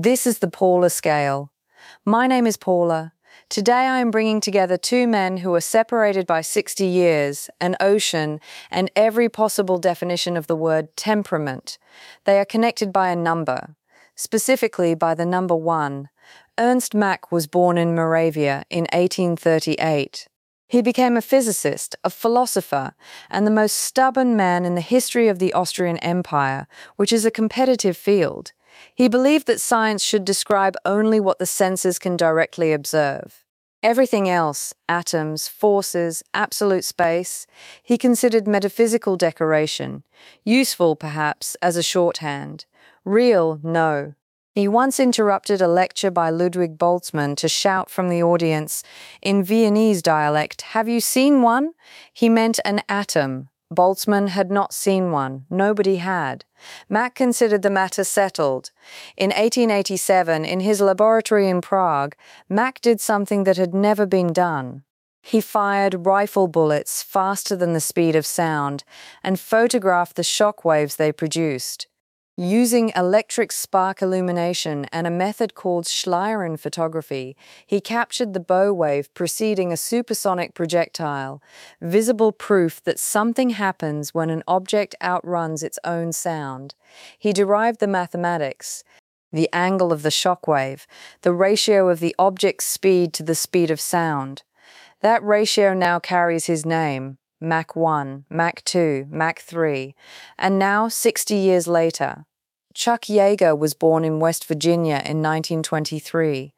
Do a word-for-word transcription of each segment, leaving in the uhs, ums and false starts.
This is the Paula scale. My name is Paula. Today I am bringing together two men who are separated by sixty years, an ocean, and every possible definition of the word temperament. They are connected by a number, specifically by the number one. Ernst Mach was born in Moravia in eighteen thirty-eight. He became a physicist, a philosopher, and the most stubborn man in the history of the Austrian Empire, which is a competitive field. He believed that science should describe only what the senses can directly observe. Everything else, atoms, forces, absolute space, he considered metaphysical decoration, useful perhaps as a shorthand. Real, no. He once interrupted a lecture by Ludwig Boltzmann to shout from the audience, in Viennese dialect, "Have you seen one?" He meant an atom. Boltzmann had not seen one. Nobody had. Mach considered the matter settled. In eighteen eighty-seven, in his laboratory in Prague, Mach did something that had never been done. He fired rifle bullets faster than the speed of sound and photographed the shock waves they produced. Using electric spark illumination and a method called Schlieren photography, he captured the bow wave preceding a supersonic projectile, visible proof that something happens when an object outruns its own sound. He derived the mathematics, the angle of the shock wave, the ratio of the object's speed to the speed of sound. That ratio now carries his name. Mach one, Mach two, Mach three, and now, sixty years later. Chuck Yeager was born in West Virginia in nineteen twenty-three.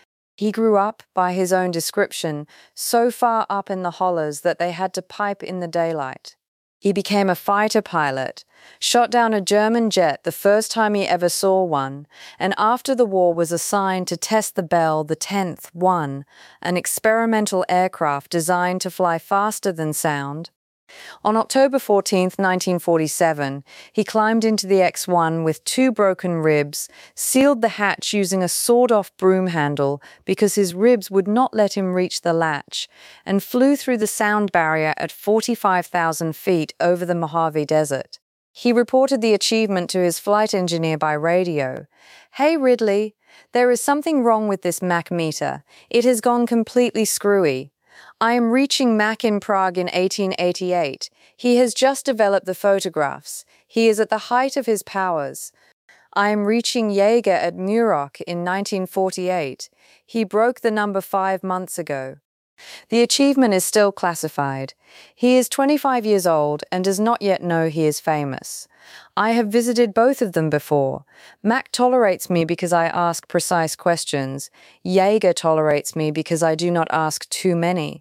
He grew up, by his own description, so far up in the hollers that they had to pipe in the daylight. He became a fighter pilot, shot down a German jet the first time he ever saw one, and after the war was assigned to test the Bell, the tenth one, an experimental aircraft designed to fly faster than sound. On October fourteenth, nineteen forty-seven, he climbed into the X one with two broken ribs, sealed the hatch using a sawed-off broom handle because his ribs would not let him reach the latch, and flew through the sound barrier at forty-five thousand feet over the Mojave Desert. He reported the achievement to his flight engineer by radio. "Hey Ridley, there is something wrong with this Mach meter. It has gone completely screwy. I am reaching Mach in Prague in eighteen eighty-eight. He has just developed the photographs. He is at the height of his powers. I am reaching Yeager at Muroc in nineteen forty-eight. He broke the number five months ago." The achievement is still classified. He is twenty-five years old and does not yet know he is famous. I have visited both of them before. Mach tolerates me because I ask precise questions. Yeager tolerates me because I do not ask too many.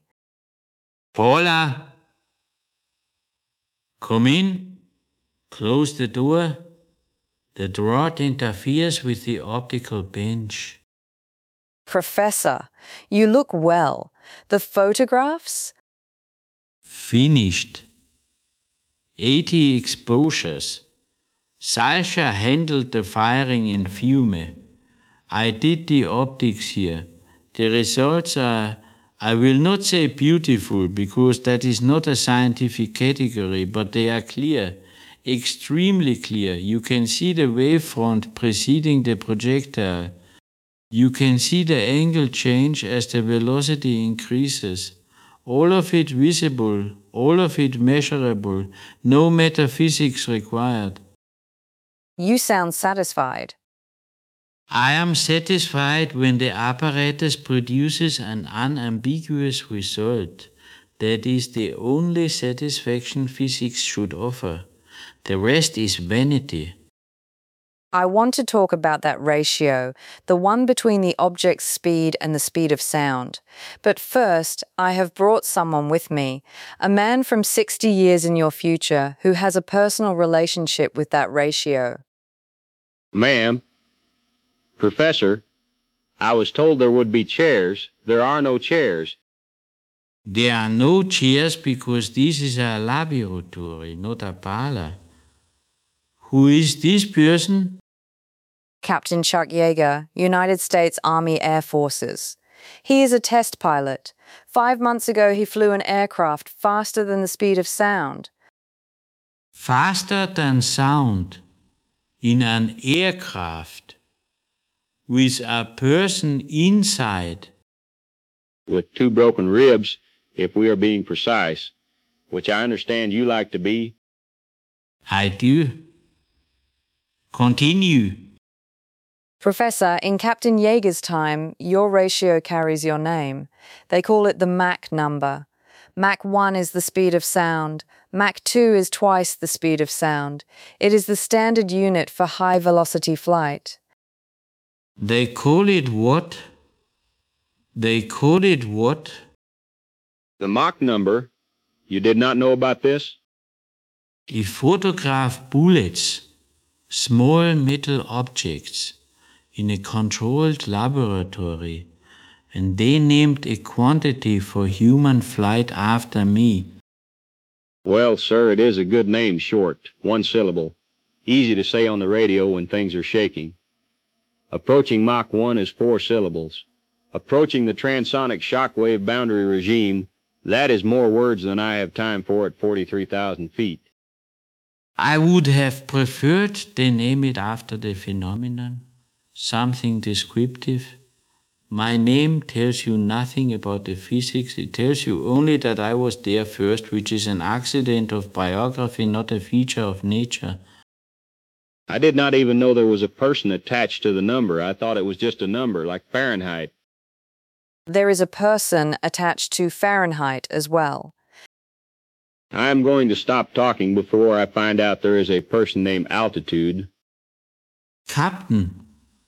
Paula, come in, close the door. The draught interferes with the optical bench. Professor, you look well. The photographs? Finished. eighty exposures. Sasha handled the firing in Fiume. I did the optics here. The results are, I will not say beautiful, because that is not a scientific category, but they are clear, extremely clear. You can see the wavefront preceding the projectile. You can see the angle change as the velocity increases. All of it visible, all of it measurable, no metaphysics required. You sound satisfied. I am satisfied when the apparatus produces an unambiguous result. That is the only satisfaction physics should offer. The rest is vanity. I want to talk about that ratio, the one between the object's speed and the speed of sound. But first, I have brought someone with me, a man from sixty years in your future who has a personal relationship with that ratio. Ma'am, Professor, I was told there would be chairs. There are no chairs. There are no chairs because this is a laboratory, not a parlor. Who is this person? Captain Chuck Yeager, United States Army Air Forces. He is a test pilot. Five months ago, he flew an aircraft faster than the speed of sound. Faster than sound? In an aircraft? with a person inside. With two broken ribs, if we are being precise, which I understand you like to be. I do. Continue. Professor, in Captain Yeager's time, your ratio carries your name. They call it the Mach number. Mach one is the speed of sound. Mach two is twice the speed of sound. It is the standard unit for high-velocity flight. They call it what? They call it what? The Mach number. You did not know about this? I photograph bullets, small metal objects, in a controlled laboratory, and they named a quantity for human flight after me. Well, sir, it is a good name, short, one syllable. Easy to say on the radio when things are shaking. Approaching Mach one is four syllables. Approaching the transonic shockwave boundary regime, that is more words than I have time for at forty-three thousand feet. I would have preferred they name it after the phenomenon, something descriptive. My name tells you nothing about the physics. It tells you only that I was there first, which is an accident of biography, not a feature of nature. I did not even know there was a person attached to the number. I thought it was just a number, like Fahrenheit. There is a person attached to Fahrenheit as well. I am going to stop talking before I find out there is a person named Altitude. Captain,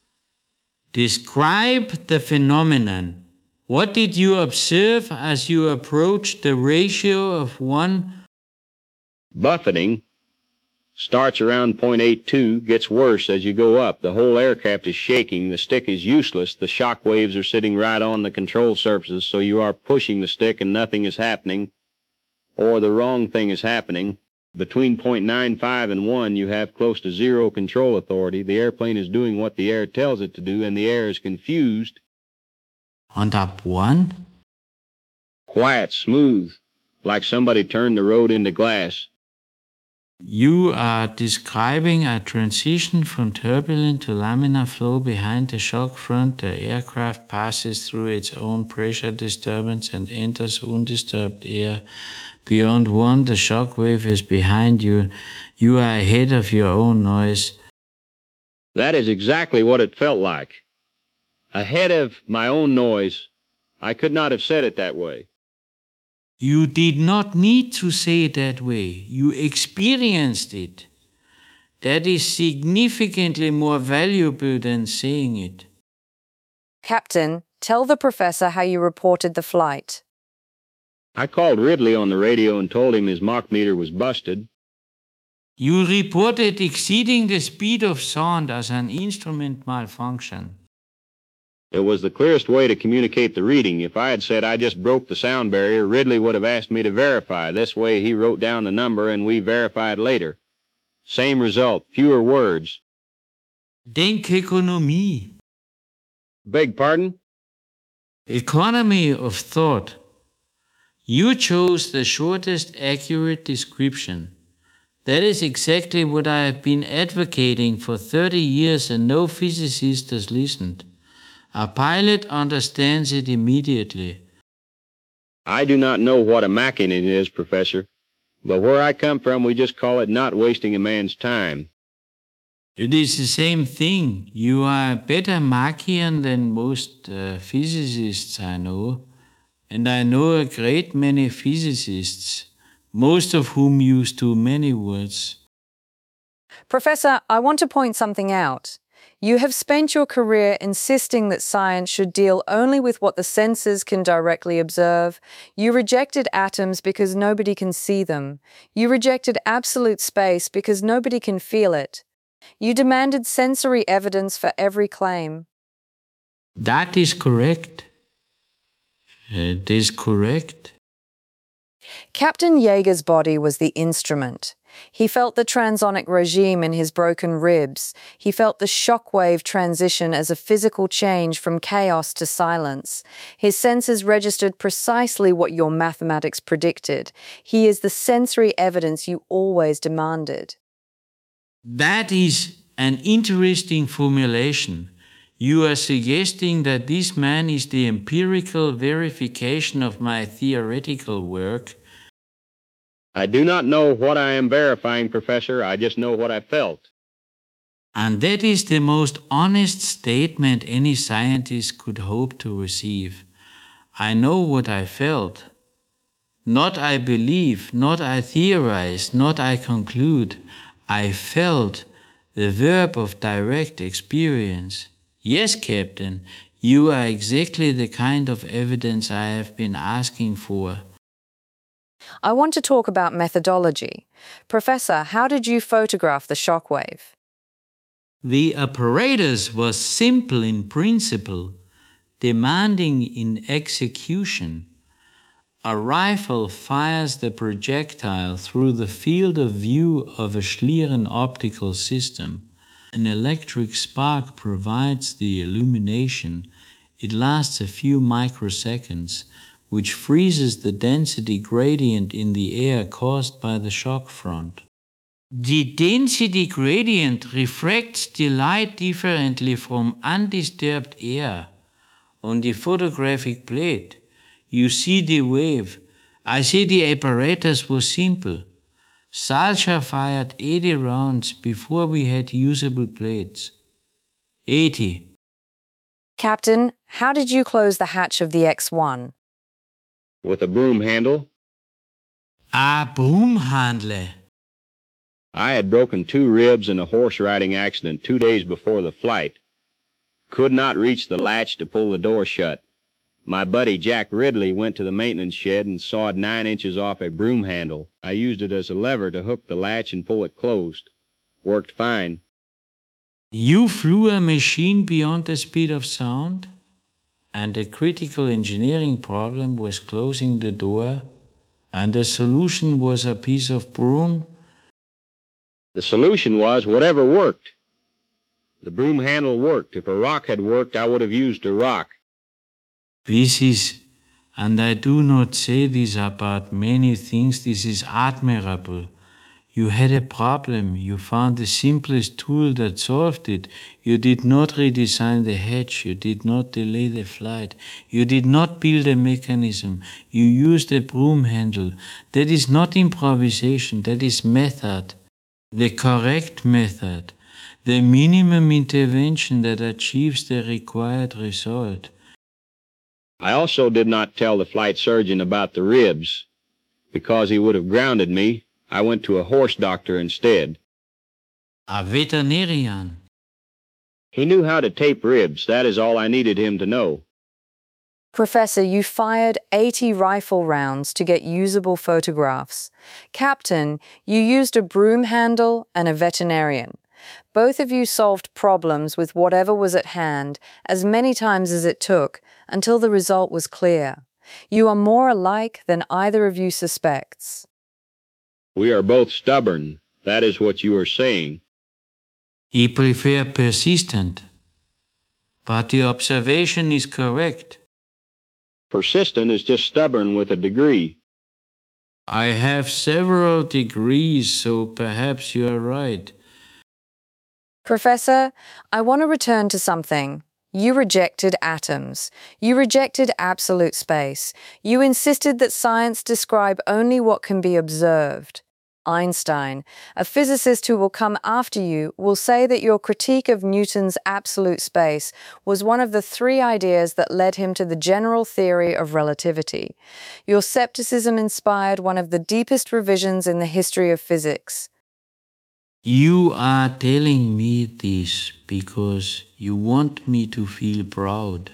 describe the phenomenon. What did you observe as you approached the ratio of one? Buffeting. Starts around point eight two, gets worse as you go up. The whole aircraft is shaking. The stick is useless. The shock waves are sitting right on the control surfaces, so you are pushing the stick and nothing is happening, or the wrong thing is happening. Between point nine five and one, you have close to zero control authority. The airplane is doing what the air tells it to do, and the air is confused. On up one? Quiet, smooth, like somebody turned the road into glass. You are describing a transition from turbulent to laminar flow behind the shock front. The aircraft passes through its own pressure disturbance and enters undisturbed air. Beyond one, the shock wave is behind you. You are ahead of your own noise. That is exactly what it felt like. Ahead of my own noise. I could not have said it that way. You did not need to say it that way. You experienced it. That is significantly more valuable than saying it. Captain, tell the professor how you reported the flight. I called Ridley on the radio and told him his Mach meter was busted. You reported exceeding the speed of sound as an instrument malfunction. It was the clearest way to communicate the reading. If I had said I just broke the sound barrier, Ridley would have asked me to verify. This way he wrote down the number and we verified later. Same result, fewer words. Denkekonomie. Beg pardon? Economy of thought. You chose the shortest accurate description. That is exactly what I have been advocating for thirty years and no physicist has listened. A pilot understands it immediately. I do not know what a Machian is, Professor, but where I come from we just call it not wasting a man's time. It is the same thing. You are a better Machian than most uh, physicists I know, and I know a great many physicists, most of whom use too many words. Professor, I want to point something out. You have spent your career insisting that science should deal only with what the senses can directly observe. You rejected atoms because nobody can see them. You rejected absolute space because nobody can feel it. You demanded sensory evidence for every claim. That is correct. It is correct. Captain Yeager's body was the instrument. He felt the transonic regime in his broken ribs. He felt the shockwave transition as a physical change from chaos to silence. His senses registered precisely what your mathematics predicted. He is the sensory evidence you always demanded. That is an interesting formulation. You are suggesting that this man is the empirical verification of my theoretical work. I do not know what I am verifying, Professor. I just know what I felt. And that is the most honest statement any scientist could hope to receive. I know what I felt. Not I believe, not I theorize, not I conclude. I felt, the verb of direct experience. Yes, Captain, you are exactly the kind of evidence I have been asking for. I want to talk about methodology. Professor, how did you photograph the shockwave? The apparatus was simple in principle, demanding in execution. A rifle fires the projectile through the field of view of a Schlieren optical system. An electric spark provides the illumination. It lasts a few microseconds, which freezes the density gradient in the air caused by the shock front. The density gradient refracts the light differently from undisturbed air. On the photographic plate, you see the wave. I say the apparatus was simple. Salcha fired eighty rounds before we had usable plates. eighty. Captain, how did you close the hatch of the X one? With a broom handle. A broomhandle. I had broken two ribs in a horse riding accident two days before the flight. Could not reach the latch to pull the door shut. My buddy Jack Ridley went to the maintenance shed and sawed nine inches off a broom handle. I used it as a lever to hook the latch and pull it closed. Worked fine. You flew a machine beyond the speed of sound? And the critical engineering problem was closing the door, and the solution was a piece of broom? The solution was whatever worked. The broom handle worked. If a rock had worked, I would have used a rock. This is, and I do not say this about many things, this is admirable. You had a problem, you found the simplest tool that solved it. You did not redesign the hatch, you did not delay the flight, you did not build a mechanism, you used a broom handle. That is not improvisation, that is method. The correct method, the minimum intervention that achieves the required result. I also did not tell the flight surgeon about the ribs. Because he would have grounded me, I went to a horse doctor instead. A veterinarian. He knew how to tape ribs. That is all I needed him to know. Professor, you fired eighty rifle rounds to get usable photographs. Captain, you used a broom handle and a veterinarian. Both of you solved problems with whatever was at hand as many times as it took until the result was clear. You are more alike than either of you suspects. We are both stubborn. That is what you are saying. He prefer persistent. But the observation is correct. Persistent is just stubborn with a degree. I have several degrees, so perhaps you are right. Professor, I want to return to something. You rejected atoms. You rejected absolute space. You insisted that science describe only what can be observed. Einstein, a physicist who will come after you, will say that your critique of Newton's absolute space was one of the three ideas that led him to the general theory of relativity. Your skepticism inspired one of the deepest revisions in the history of physics. You are telling me this because you want me to feel proud.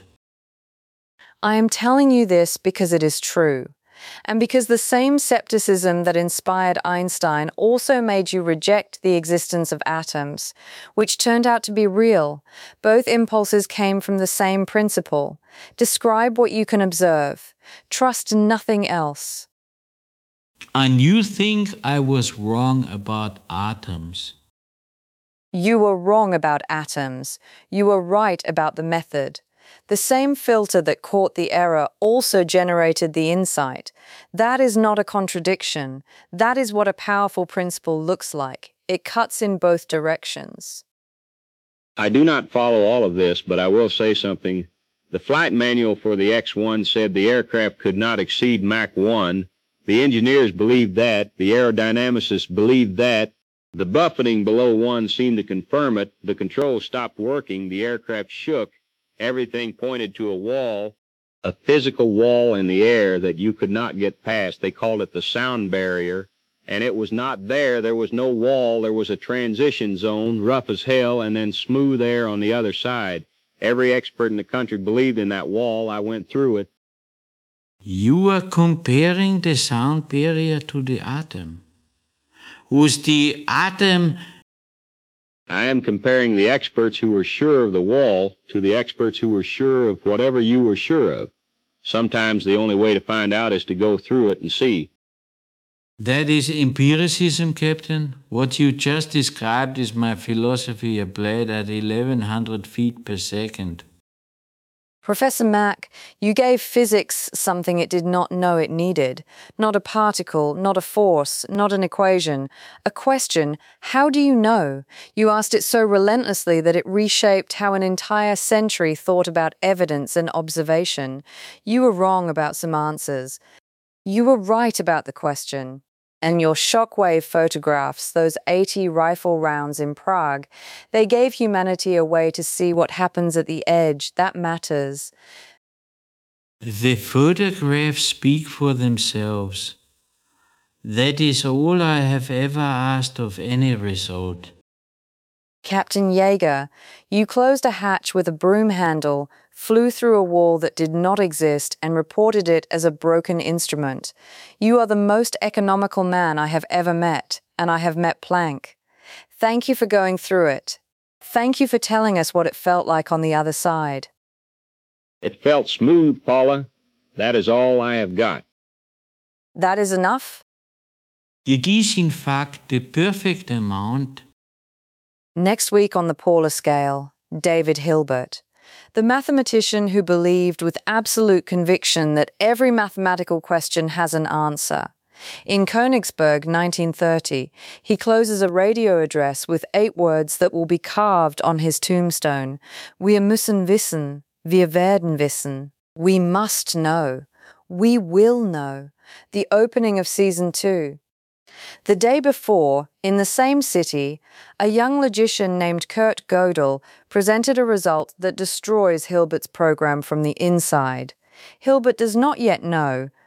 I am telling you this because it is true, and because the same skepticism that inspired Einstein also made you reject the existence of atoms, which turned out to be real. Both impulses came from the same principle. Describe what you can observe. Trust nothing else. And you think I was wrong about atoms? You were wrong about atoms. You were right about the method. The same filter that caught the error also generated the insight. That is not a contradiction. That is what a powerful principle looks like. It cuts in both directions. I do not follow all of this, but I will say something. The flight manual for the X one said the aircraft could not exceed Mach one. The engineers believed that. The aerodynamicists believed that. The buffeting below one seemed to confirm it. The controls stopped working. The aircraft shook. Everything pointed to a wall, a physical wall in the air that you could not get past. They called it the sound barrier. And it was not there. There was no wall. There was a transition zone, rough as hell, and then smooth air on the other side. Every expert in the country believed in that wall. I went through it. You are comparing the sound barrier to the atom. Was the atom... I am comparing the experts who were sure of the wall to the experts who were sure of whatever you were sure of. Sometimes the only way to find out is to go through it and see. That is empiricism, Captain. What you just described is my philosophy applied at eleven hundred feet per second. Professor Mack, you gave physics something it did not know it needed. Not a particle, not a force, not an equation. A question, how do you know? You asked it so relentlessly that it reshaped how an entire century thought about evidence and observation. You were wrong about some answers. You were right about the question. And your shockwave photographs, those eighty rifle rounds in Prague, they gave humanity a way to see what happens at the edge. That matters. The photographs speak for themselves. That is all I have ever asked of any result. Captain Yeager, you closed a hatch with a broom handle, flew through a wall that did not exist, and reported it as a broken instrument. You are the most economical man I have ever met, and I have met Planck. Thank you for going through it. Thank you for telling us what it felt like on the other side. It felt smooth, Paula. That is all I have got. That is enough? It is in fact the perfect amount. Next week on the Paula scale, David Hilbert, the mathematician who believed with absolute conviction that every mathematical question has an answer. In Königsberg, nineteen thirty, he closes a radio address with eight words that will be carved on his tombstone. Wir müssen wissen, wir werden wissen. We must know. We will know. The opening of season two. The day before, in the same city, a young logician named Kurt Gödel presented a result that destroys Hilbert's program from the inside. Hilbert does not yet know,